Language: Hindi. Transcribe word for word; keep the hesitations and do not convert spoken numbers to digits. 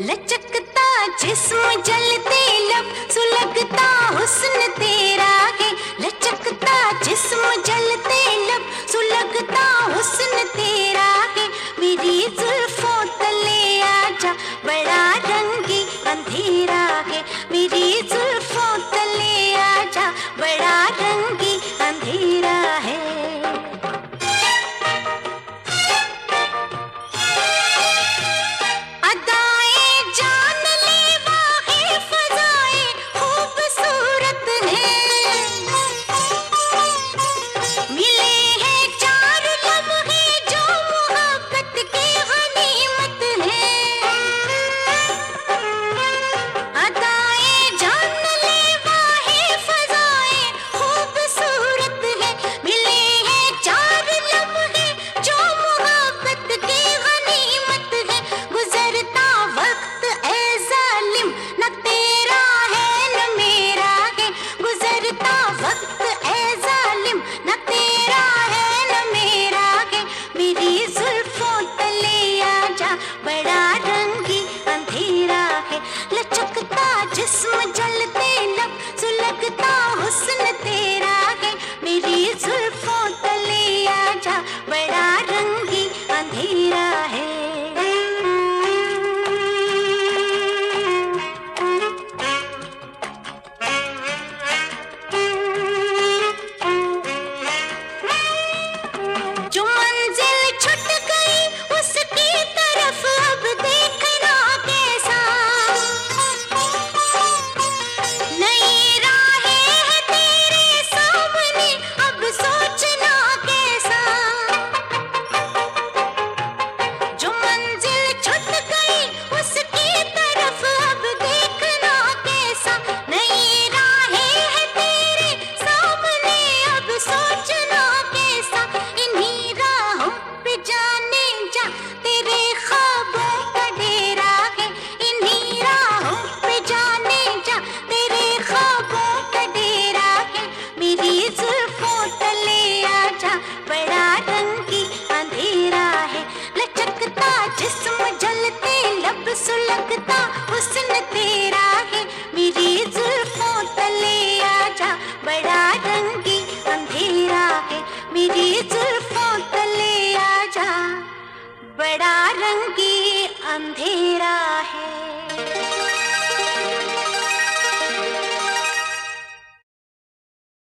लचकता जिस्म जलते लब सुलगता हुस्न तेरा है। लचकता जिस्म जलते लब सुलगता हुस्न तेरा है। मेरी जुल्फों तले आजा बड़ा रंगी अंधेरा है। मेरी जुल्फों तले आजा बड़ा रंगी अंधेरा है। लचकता जिस्म जलते लब सुलगता हुस्न तेरा है। मेरी जुल्फों तले आजा बड़ा रंगी अंधेरा है। जो मंजिल छूट गई उसकी तरफ अब देखना कैसा। नई राहें हैं तेरे सामने अब सोचना कैसा। जो मंजिल छूट गई उसकी तरफ अब देखना कैसा। नई राहें हैं तेरे सामने अब सोचना कैसा। इन्हीं राहों पे जाने जा तेरे ख्वाबों का डेरा है। इन्हीं राहों पे जाने जा तेरे ख्वाबों का डेरा है। मेरी जुल्फों तले आजा बड़ा रंगी अंधेरा है। लचकता जिस्म जलते लब सुलगता